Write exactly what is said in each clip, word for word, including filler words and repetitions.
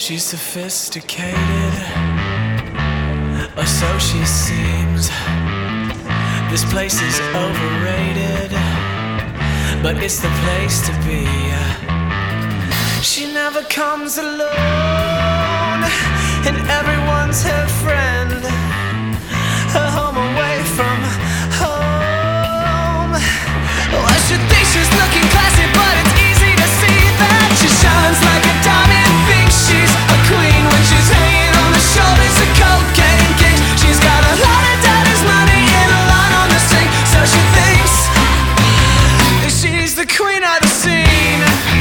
She's sophisticated, or so she seems. This place is overrated, but it's the place to be. She never comes alone, and everyone's her friend. Her home away from home. Oh, I should think she's looking classy, but it's easy to see that she shines like a diamond. Thinks she's a queen when she's hanging on the shoulders of cocaine kings. She's got a lot of daddy's money and a lot on the sink, so she thinks that she's the queen of the scene.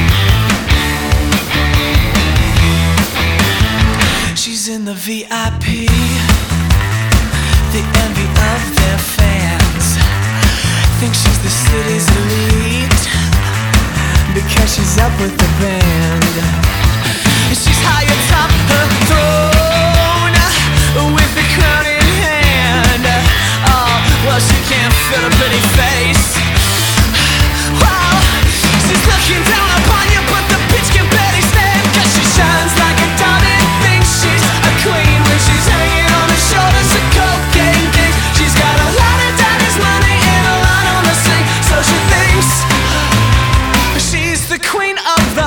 She's in the V I P, the envy of their fans. Thinks she's the city's elite because she's up with the band. She's high atop her throne with the crown in hand. Oh, well, she can't feel a pretty face. Well, she's looking down upon you, but the bitch can barely stand, cause she shines like a diamond. Thinks she's a queen when she's hanging on the shoulders of cocaine kings. She's got a lot of daddy's money and a lot on the sink, so she thinks she's the queen of the